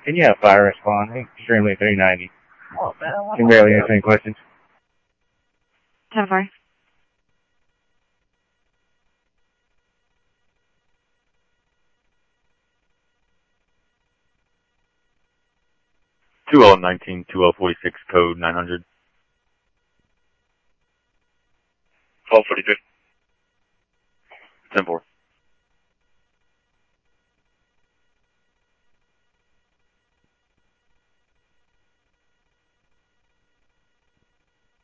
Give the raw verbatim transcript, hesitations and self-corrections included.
Can you have fire respond? Extremely three ninety. Oh, man. Can barely answer any questions. ten four. two L nineteen, two L forty-six, code nine hundred. twelve forty-three. ten four.